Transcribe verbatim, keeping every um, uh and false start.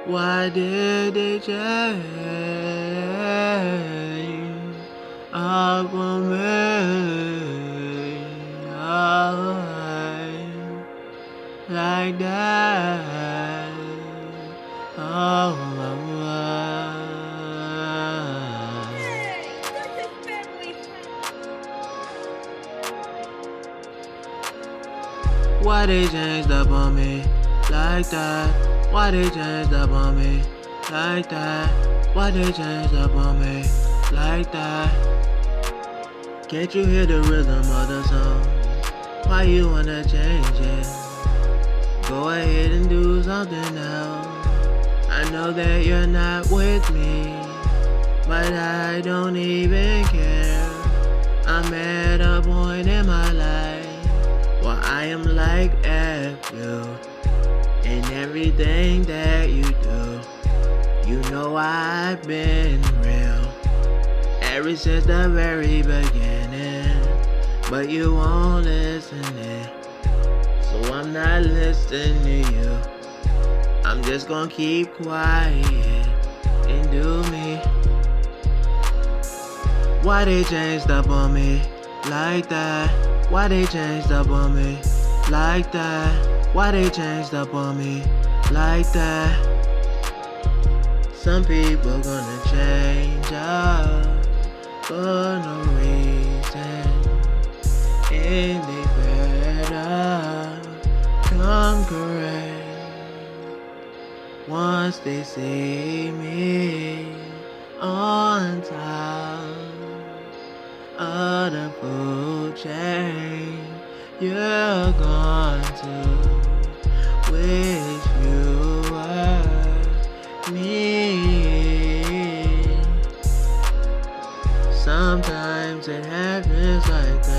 Why did they change up on me? Oh, like that. Oh, oh, oh. Why they changed up on me like that? Why they changed up on me like that? Why they changed up on me like that? Can't you hear the rhythm of the song? Why you wanna change it? Go ahead and do something else. I know that you're not with me, but I don't even care. I'm at a point in my life where I am like F you in everything that you do. You know I've been real ever since the very beginning, but you won't listen it. So I'm not listening to you. I'm just gonna keep quiet and do me. Why they changed up on me like that? Why they changed up on me like that? Why they changed up on me like that? Some people gonna change up for no reason, and they better come correct once they see me on top of the food chain. You're going to wish you were me. Sometimes it happens like that.